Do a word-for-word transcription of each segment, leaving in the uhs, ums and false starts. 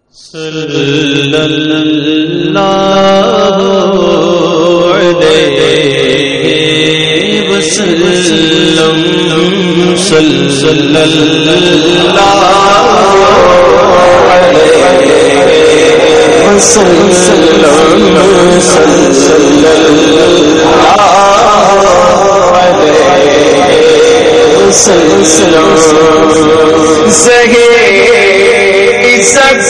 صلی اللہ علیہ وسلم صلی اللہ علیہ وسلم صلی اللہ علیہ وسلم زہے عزت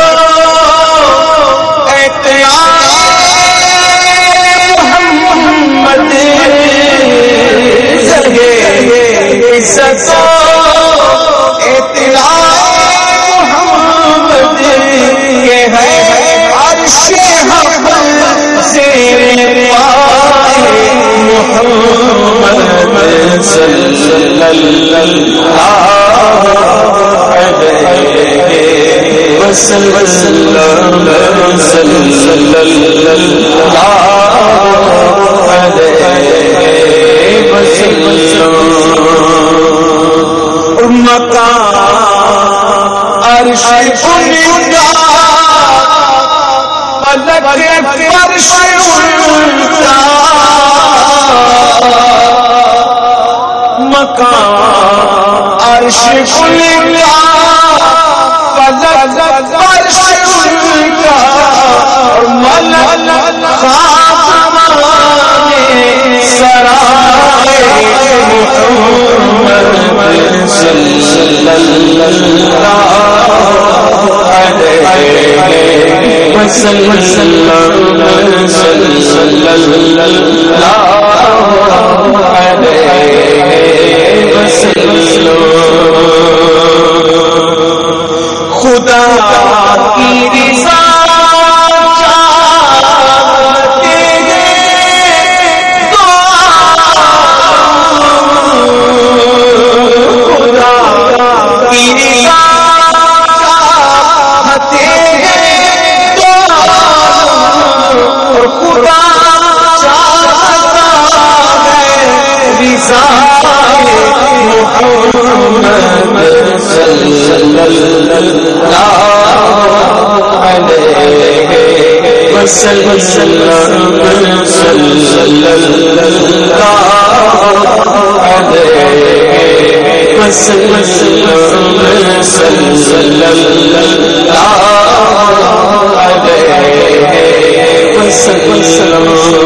خدا کی رضا چاہتے ہیں خدا کی رضا چاہتے ہیں خدا چاہتا ہے رضا محمد صلی اللہ علیہ وسلم صلی اللہ علیہ وسلم صلی اللہ علیہ وسلم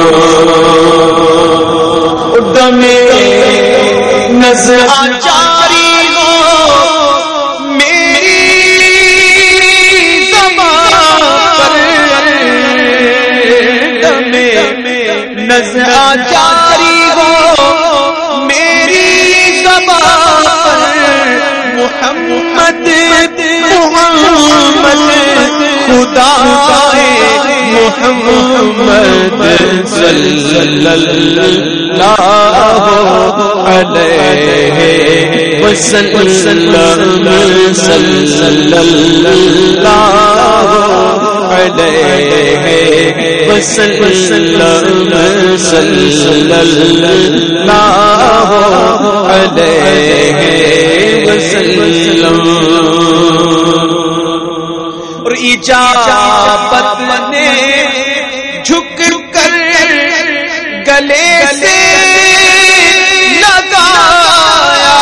دم نظر جاری ہو میری زبان پر دم نظر جاری ہو میری زبان پر محمد محمد خدا محمد صلی اللہ علیہ وسلم صلی اللہ علیہ وسلم صلی اللہ علیہ وسلم اور اجابت نے جھک کر گلے سے لگایا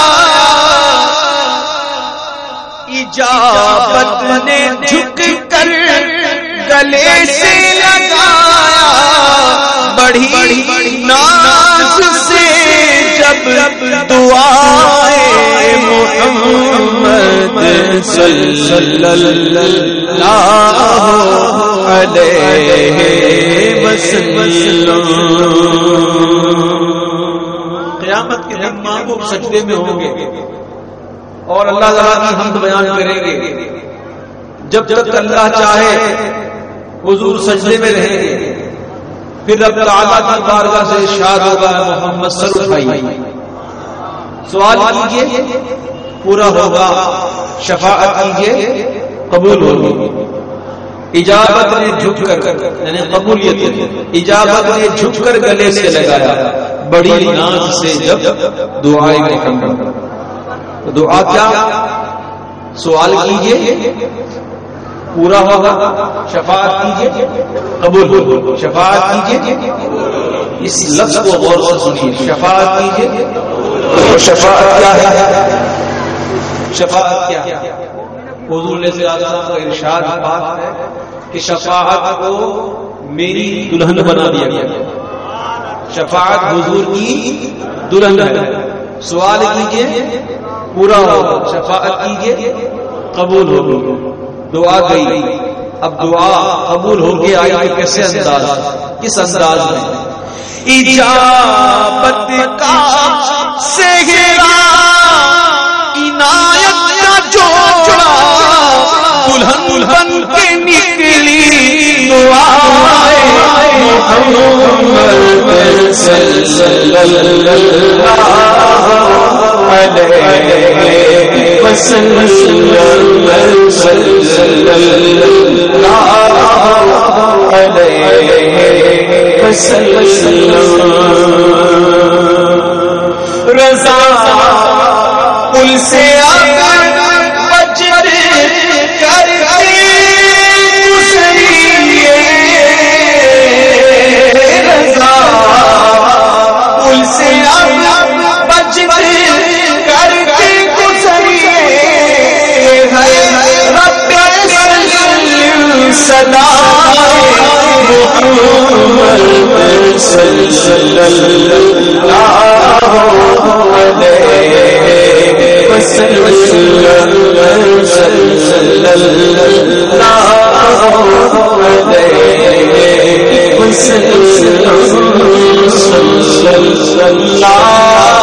اجابت نے جھک کر گلے سے لگایا بڑی ناز سے جب دعائے محمد صلی اللہ علیہ وسلم قیامت کے دن محبوب سجدے میں ہوں گے اور اللہ تعالیٰ کی حمد بیان کریں گے جب تک اللہ چاہے حضور سجدے میں رہیں گے پھر رب تعالیٰ کی بارگاہ سے ارشاد ہوگا محمد سر اٹھائیے سوال کیجیے پورا ہوگا شفاعت کیجیے قبول ہوگی اجابت نے جھک کر یعنی قبولیت اجابت نے جھک کر گلے سے لگایا بڑی ناز سے جب دعائیں محمد دعا کیا سوال کیجیے پورا ہوگا. شفاعت کیجیے قبول. شفاعت کیجیے. اس لفظ کو غور سے سنیے. شفاعت کیجیے. شفاعت کیا ہے؟ شفاعت کیا ہے؟ حضور علیہ السلام کا ارشاد پاک ہے کہ شفاعت کو میری دلہن بنا دیا گیا. شفاعت حضور کی دلہن ہے. سوال کیجیے پورا ہوگا. شفاعت کیجیے قبول ہوگی. دعا گئی. اب دعا قبول ہو کے آئی تو کیسے انداز, کس انداز میں؟ اجابت کا صحرا عنایت کا جوڑا دلہن بن کے نکلی دعائے محمد صلی اللہ علیہ وسلم. رضا پل سے اللہ